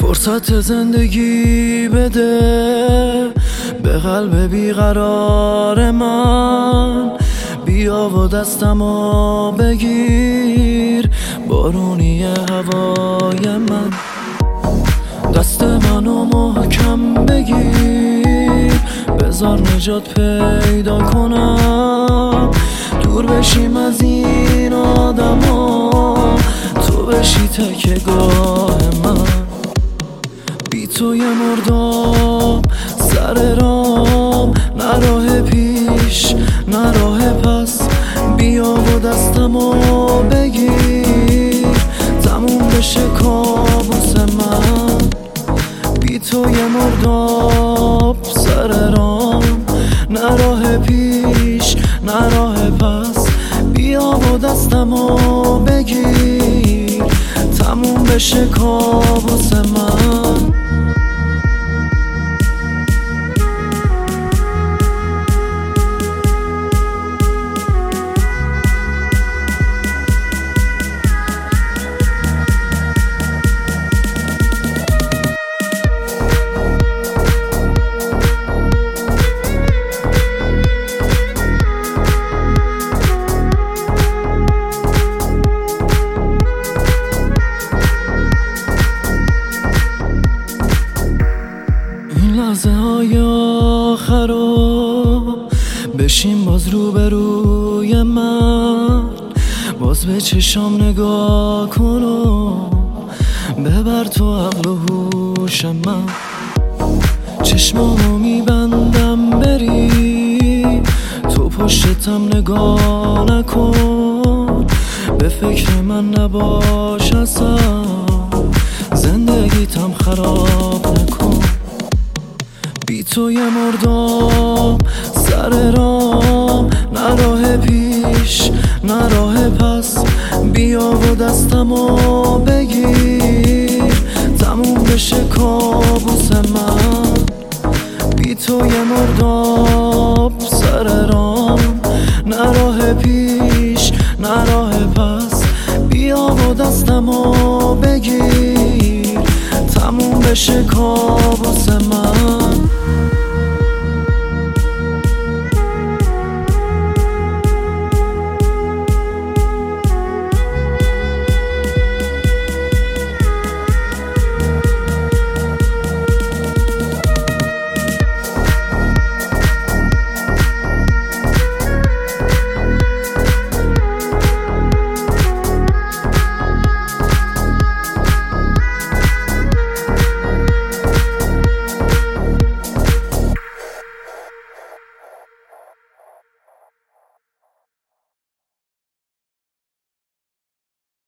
فرصت زندگی بده به قلب بیقرار من، بیا و دستمو بگیر بارونی هوای من. دست منو محکم بگیر بذار نجات پیدا کنم، دور بشیم از این آدما، تو بشی تکیه‌گاه من. بی تو یه مرداب سر رام، نه راه پیش نه راه پس، بیا و دستمو بگیر تموم بشه کابوس من. بی تو یه مرداب سر رام، نه راه پیش نه راه پس، بیا و دستمو بگیر تموم بشه کابوس من. لحظه های آخر رو بشین باز روبروی من، باز به چشام نگاه کن و ببر تو عقل و هوش من. چشمامو میبندم بری تو پشتم نگاه نکن، به فکر من نباش اصلا زندگیتم خراب نکن. بی تو یه مرداب سر رام، نه راه پیش نه راه پس، بیا و دستمو بگیر تموم بشه کابوس من. بی تو یه مرداب سر رام، نه راه پیش نه راه پس، بیا و دستمو بگیر تموم بشه کابوس من.